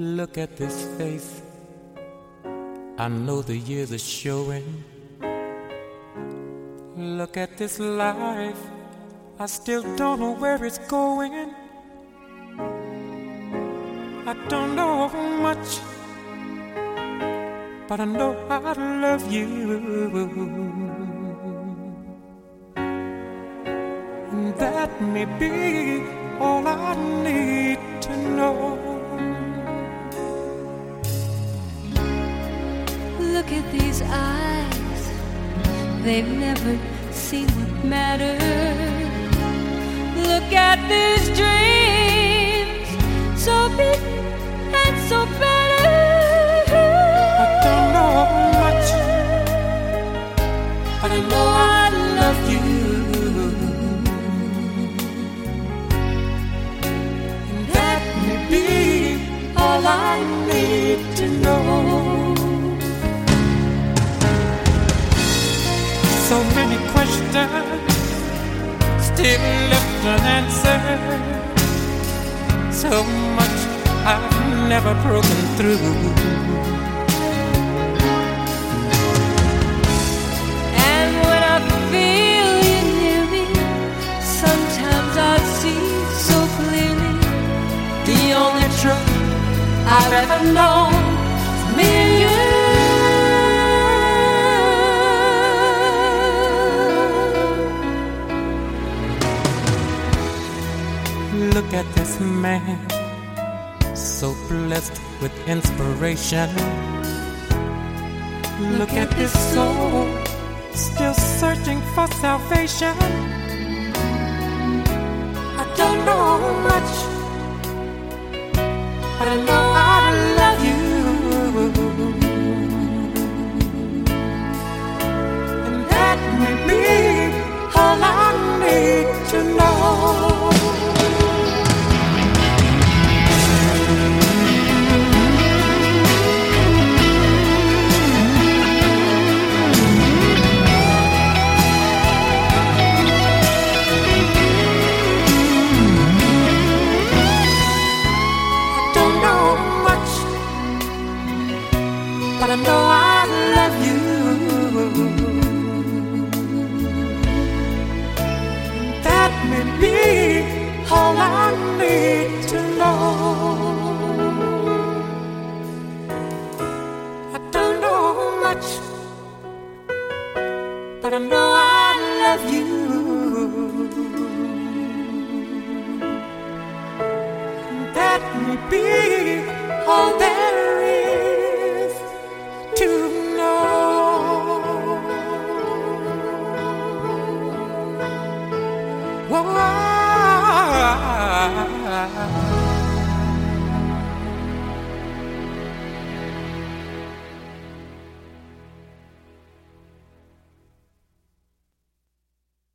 Look at this face, I know the years are showing. Look at this life, I still don't know where it's going. I don't know much, but I know I love you. And that may be all I need to know. Look at these eyes, they've never seen what matters. Look at these dreams, so big and so better. I don't know much, but I know I love you. And that may be all I need to know. So many questions still left unanswered. So much I've never broken through. And when I feel you near me, sometimes I see so clearly the only truth I've ever known is me and you. Look at this man, so blessed with inspiration. Look at this soul, still searching for salvation. I don't know much, but I know I love you. And that may be all I need to know. But I know I love you. That may be all I need to know. I don't know much, but I know I love you. That may be all that